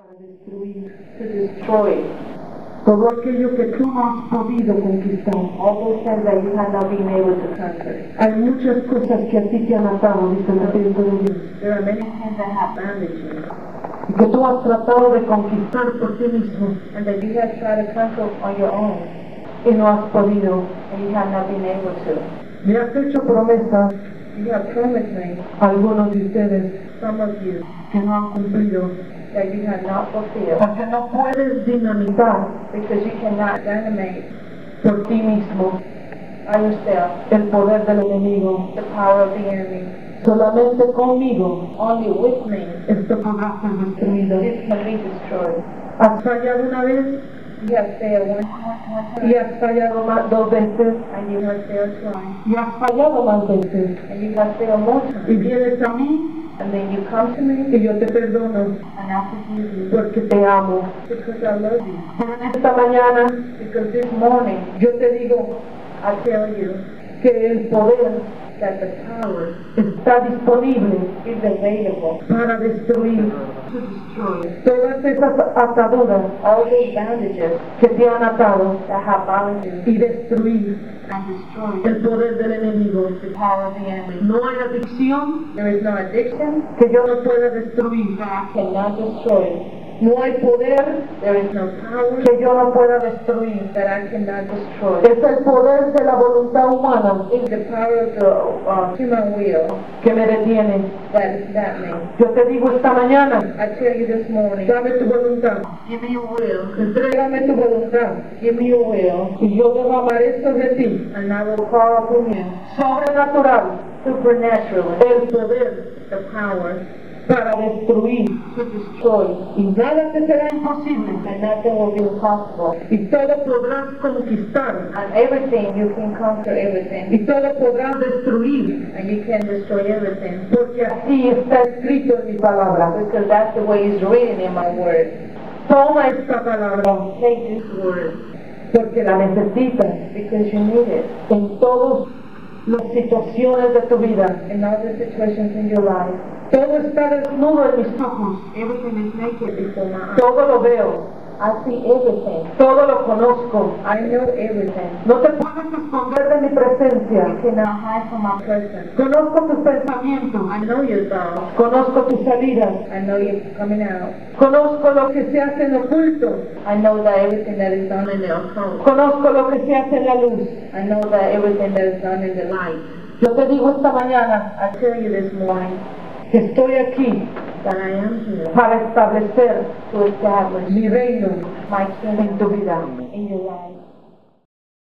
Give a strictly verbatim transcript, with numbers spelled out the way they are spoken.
para destruir, to destroy todo aquello que tú no has podido conquistar. all those things that you have not been able to conquer. Hay muchas cosas que a ti te han atado, dice el Espíritu de Dios, There are many things that have bandaged you, y que tú has tratado de conquistar por ti mismo and that you have tried to conquer on your own, y no has podido. and you have not been able to. Me has hecho promesas, You have promised me, algunos de ustedes, some of you, que no han cumplido, that you have not fulfilled, porque no puedes dinamitar because you cannot dynamite por ti mismo by yourself el poder del enemigo. the power of the enemy. Solamente conmigo Only with me, esto podrá ser destruido. this can be destroyed. ¿Has fallado una vez You have failed one, one y time, has fallado más, dos veces and you have failed twice, y has fallado más veces? and you have failed more Y times, vienes a mí and then you come to me, y yo te perdono and I forgive you, porque te amo. because I love you. Pero en esta mañana Because this morning, yo te digo I tell you que el poder that the power está disponible is available para destruir to destroy todas esas ataduras all those bandages que te han atado that have bound you y destruir and destroy el poder del enemigo. the power of the enemy. No hay adicción There is no addiction que yo no pueda destruir. that I cannot destroy. No hay poder There is no power que yo no pueda destruir. that I cannot destroy. Es el poder de la voluntad humana It's the power of the uh, human will que me detiene. that that me. Yo te digo esta mañana, I tell you this morning, dame tu voluntad, give me your will, entrégame tu voluntad give me your will, y yo derramaré sobre ti and I will call upon you sobrenatural supernaturally el poder the power para destruir, to destroy, y nada te será imposible, and nothing will be impossible. y todo podrás conquistar, And everything, you can conquer everything, y todo podrás destruir, and you can destroy everything, porque así está escrito en mi palabra. because that's the way it's written in my word. Toma esta palabra, Take this word, porque la necesitas because you need it en todas las situaciones de tu vida. in all the situations in your life. Todo está desnudo en mis ojos, Everything is naked before my eyes. todo lo veo, I see everything. todo lo conozco. I know everything. No te puedes esconder de mi presencia. You cannot hide from my presence. Conozco tus pensamientos, I know your thoughts. conozco tus salidas, I know you're coming out. conozco lo que se hace en oculto, I know that everything that is done in the occult. conozco lo que se hace en la luz. I know that everything that is done in the light. Yo te digo esta mañana I tell you this morning que estoy aquí that I am here para establecer to establish mi reino my en kingdom tu vida. in your life.